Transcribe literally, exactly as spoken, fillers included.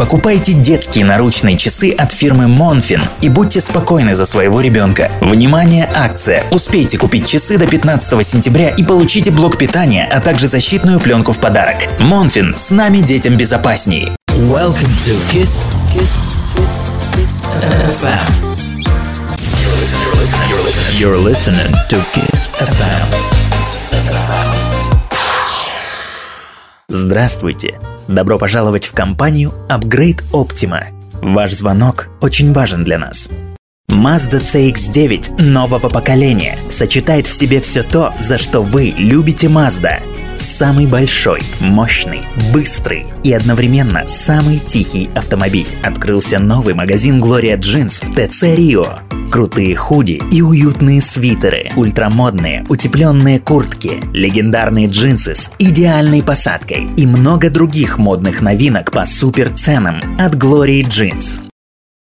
Покупайте детские наручные часы от фирмы Monfin и будьте спокойны за своего ребенка. Внимание, акция! Успейте купить часы до пятнадцатого сентября и получите блок питания, а также защитную пленку в подарок. Monfin, с нами детям безопасней. Welcome to Kiss Kiss Kiss эф эм. You're listening, you're listening to Kiss эф эм. Здравствуйте! Добро пожаловать в компанию Upgrade Optima. Ваш звонок очень важен для нас. Mazda си икс девять нового поколения сочетает в себе все то, за что вы любите Mazda. Самый большой, мощный, быстрый и одновременно самый тихий автомобиль. Открылся новый магазин Gloria Jeans в ТЦ Рио. Крутые худи и уютные свитеры, ультрамодные утепленные куртки, легендарные джинсы с идеальной посадкой и много других модных новинок по супер ценам от Gloria Jeans.